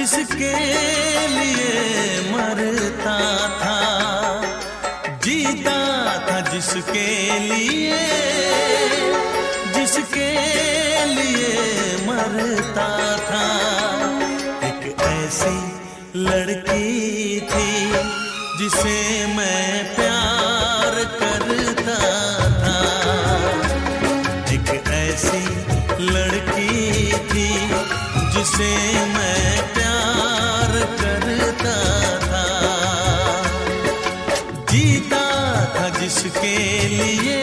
जिसके लिए मरता था, जीता था जिसके लिए, जिसके लिए मरता था। एक ऐसी लड़की थी जिसे मैं प्यार करता था। एक ऐसी लड़की थी जिसे मैं प्यार करता था। जीता था जिसके लिए,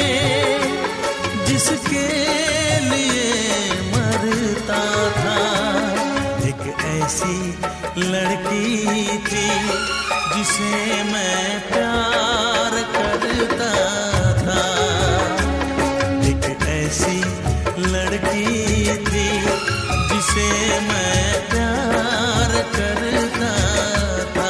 जिसके लिए मरता था। एक ऐसी लड़की थी जिसे मैं प्यार करता था। एक ऐसी लड़की थी जिसे मैं प्यार करता था।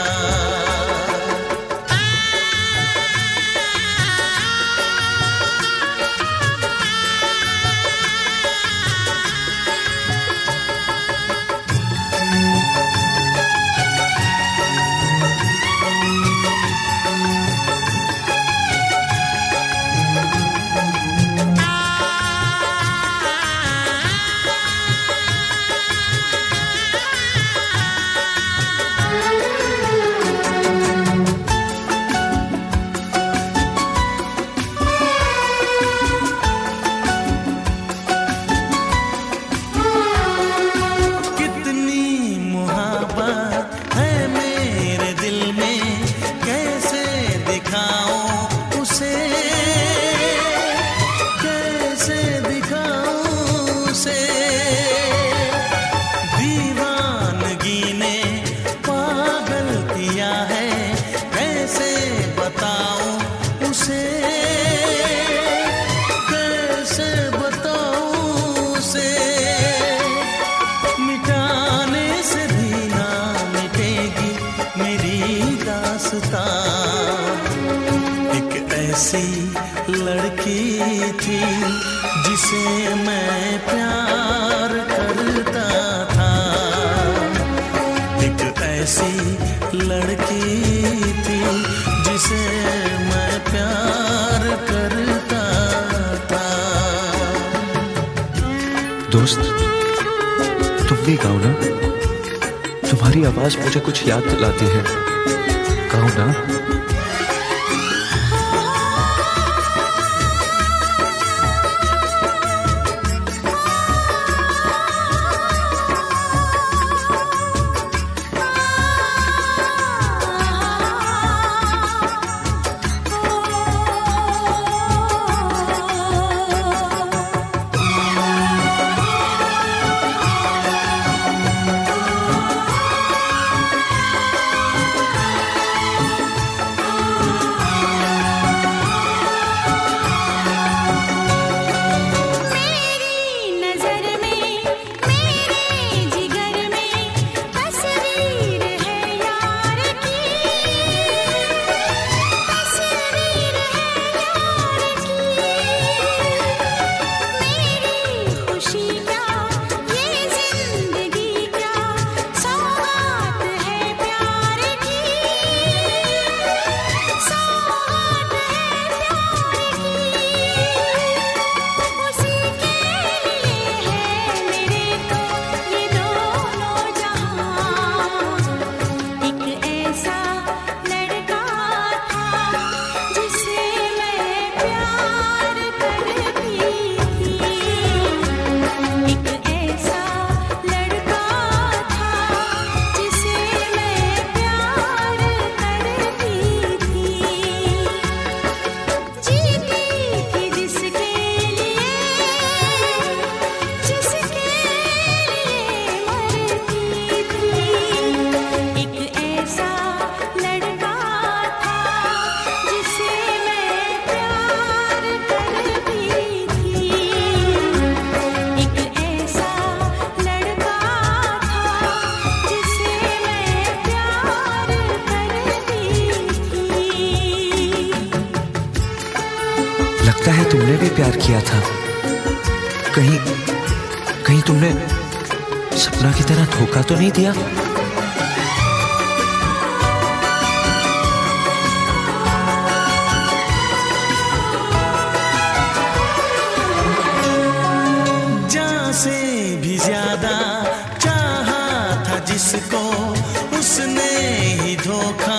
एक ऐसी लड़की थी जिसे मैं प्यार करता था। एक ऐसी लड़की थी जिसे मैं प्यार करता था। दोस्त, तुम भी गाओ ना, तुम्हारी आवाज मुझे कुछ याद दिलाती है। गाओ ना। लगता है तुमने भी प्यार किया था। कहीं तुमने सपना की तरह धोखा तो नहीं दिया? जिसको उसने ही धोखा